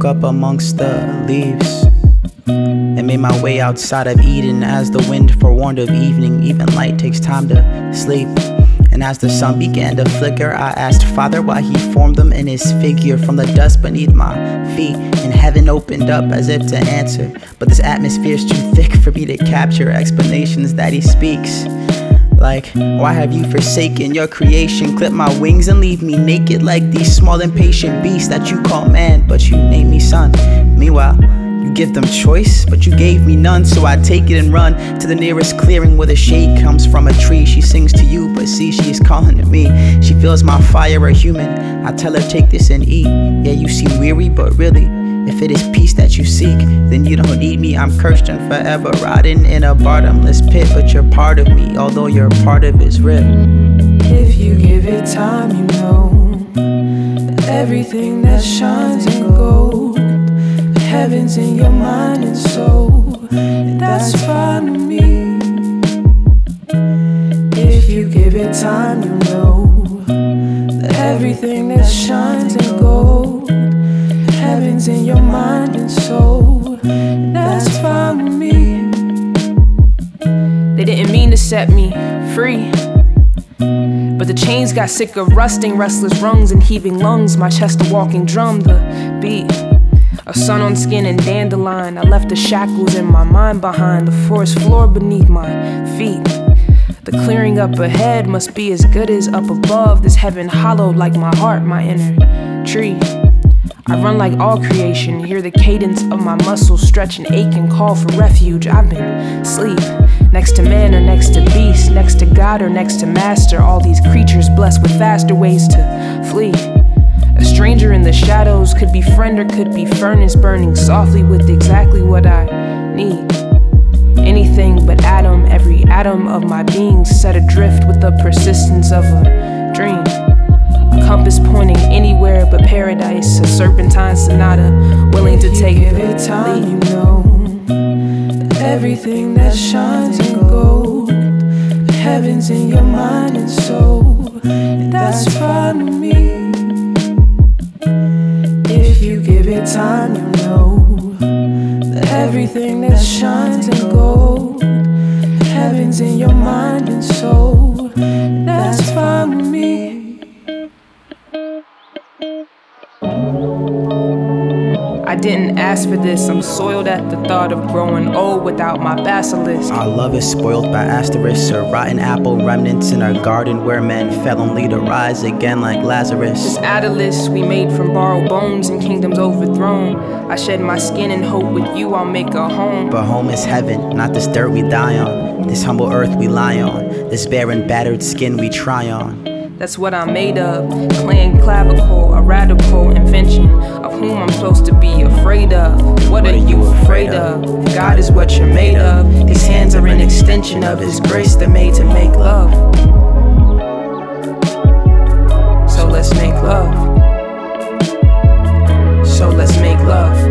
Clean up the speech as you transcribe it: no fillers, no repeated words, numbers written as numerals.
woke up amongst the leaves and made my way outside of Eden. As the wind forewarned of evening, even light takes time to sleep. And as the sun began to flicker, I asked Father why he formed them in his figure from the dust beneath my feet. And heaven opened up as if to answer, but this atmosphere's too thick for me to capture explanations that he speaks. Like, why have you forsaken your creation? Clip my wings and leave me naked like these small impatient beasts that you call man, but you name me son. Meanwhile, you give them choice, but you gave me none. So I take it and run to the nearest clearing where the shade comes from a tree. She sings to you, but see, she's calling to me. She feels my fire, a human. I tell her, take this and eat. Yeah, you seem weary, but really, if it is peace that you seek, then you don't need me. I'm cursed and forever rotting in a bottomless pit, but you're part of me, although you're part of his rip. If you give it time, you know that everything that shines in gold, the heavens in your mind and soul, that's fine with me. If you give it time, you know that everything that shines in gold, heavens in your mind and soul, that's fine with me. They didn't mean to set me free, but the chains got sick of rusting, restless rungs and heaving lungs. My chest a walking drum, the beat, a sun on skin and dandelion. I left the shackles in my mind behind, the forest floor beneath my feet. The clearing up ahead must be as good as up above. This heaven hollowed like my heart, my inner tree. I run like all creation, hear the cadence of my muscles stretch and ache and call for refuge. I've been asleep, next to man or next to beast, next to God or next to master. All these creatures blessed with faster ways to flee. A stranger in the shadows could be friend or could be furnace burning softly with exactly what I need. Anything but atom, every atom of my being set adrift with the persistence of a dream. A compass pointing anywhere but paradise, a serpentine sonata willing to take give it time, you know that everything that shines in gold, the heavens in your mind and soul, that's fine with me. If you give it time, you know that everything that shines in gold, the heavens in your mind and soul, that's fine with me. I didn't ask for this, I'm soiled at the thought of growing old without my basilisk. Our love is spoiled by asterisks or rotten apple remnants in our garden where men fell only to rise again like Lazarus. This Atlas we made from borrowed bones and kingdoms overthrown. I shed my skin and hope with you I'll make a home. But home is heaven, not this dirt we die on, this humble earth we lie on, this barren battered skin we try on. That's what I'm made of, clan clavicle, a radical invention of whom I'm supposed to be afraid of. What are you afraid of? God is what you're made of. His hands are an extension of His grace, they're made to make love. So let's make love. So let's make love.